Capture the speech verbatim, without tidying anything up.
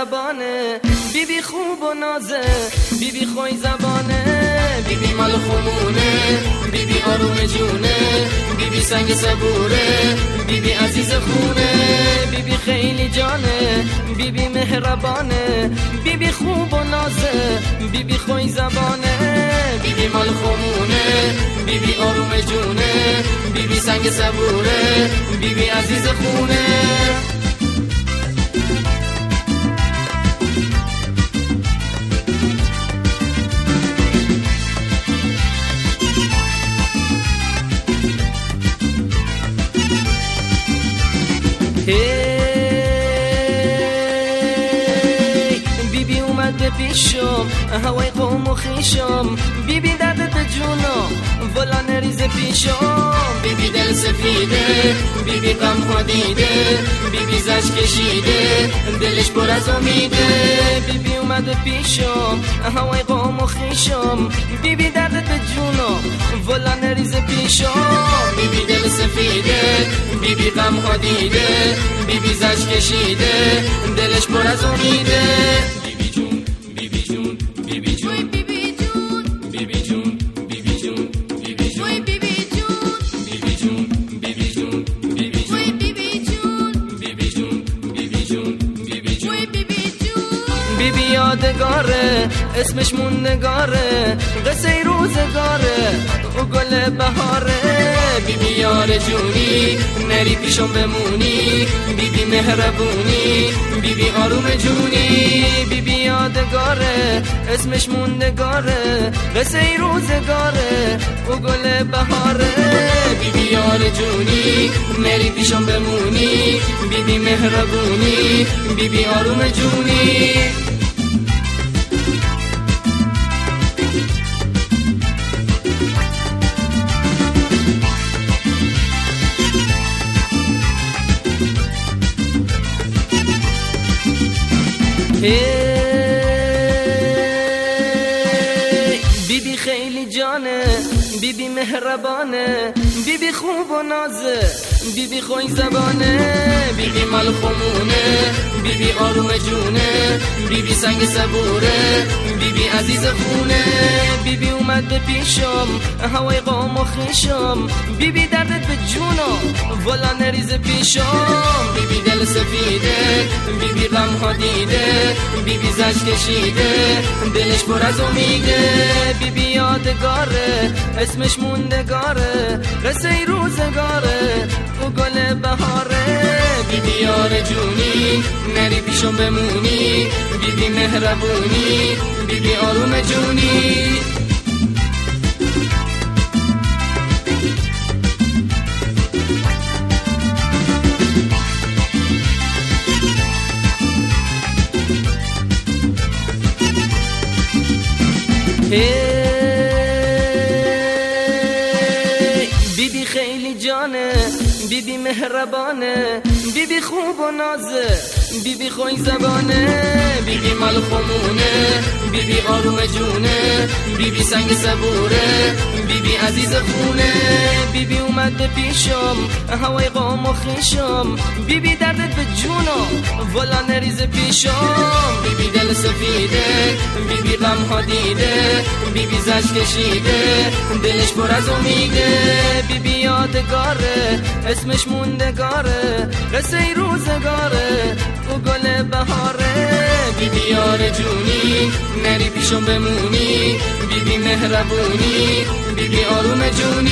مهربانه، بی بی خوب و نازه، بی بی خوی زبانه، بی بی مال خمونه، بی بی آروم جونه، بی بی سنگ صبوره، بی بی عزیز خونه، بی بی خیلی جانه، بی بی مهربانه، بی بی خوب و نازه، بی بی خوی زبانه، بی بی مال خمونه، بی بی آروم جونه، بی بی سنگ صبوره، بی بی عزیز خونه. بی بی اومد به پیشم هوای قوم و خیشم، بی بی درد به جونم ولا نریز پیشم، بی بی دل سفیده، بی بی غم ها دیده، بی بی زش کشیده دلش پر از امیده، بی بی اومد به پیشم هوای قوم و خیشم، بی بی درد به جونم ولا نریز پیشم، بی بی دل سفیده، بی بی غم ها دیده، بی بی زش کشیده دلش پر از امیده. بی بی جون بی بی جون بی بی جون بی بی جون بی بی جون بی بی جون بی بی جون بی بی جون بی بی جون بی بی جون بی بی جون بی بی جون بی بی جون بی بی جون بی بی جون بی بی جون بی بی یادگاره، اسمش موندگاره، قصه روزگاره و گل بهاره، بی بی یار جونی نری پیشم بمونی، بی بی مهربونی، بی بی آروم جونی، بی بی یادگاره، اسمش موندگاره، قصه روزگاره و گل بهاره، بی بی یار جونی نری پیشم بمونی، بی بی مهربونی، بی بی آروم جونی. بی بی خیلی جانه، بی بی مهربانه، بی بی خوب و نازه، بی بی خوی زبانه، بی بی مال خمونه، بی بی آروم جونه، بی بی سنگ صبوره، بی بی عزیز خونه، بی بی اومد به پیشم هوای قوم و خیشم، بی بی دردت به جونم ولا نریز پیشم، بی بی دل سفیده، بی بی غم ها دیده، بی بی زش کشیده دلش پر از امیده، بی بی یادگاره، اسمش موندگاره، قصه روزگاره و گل بهاره، بی بی یار جونی نری پیشم بمونی، بی بی مهربونی، بی بی آروم جونی. بی بی خیلی جانه، بی بی مهربانه، بی بی خوب و نازه، بی بی خوی زبانه، بی بی مال خمونه، بی بی آروم جونه، بی بی سنگ صبوره، بی بی عزیز خونه، بی بی اومد به پیشم هوای قوم و خیشم، بی بی دردت به جونم ولا نریز پیشم، بی بی دل سفیده، بی بی غم ها دیده، بی بی زش کشیده دلش پر از امیده، بی بی یادگاره، اسمش موندگاره، قصه روزگاره و گل بهاره، بی بی یار جونی نری پیشم بمونی، بی بی مهربونی، بی بی آروم جونی.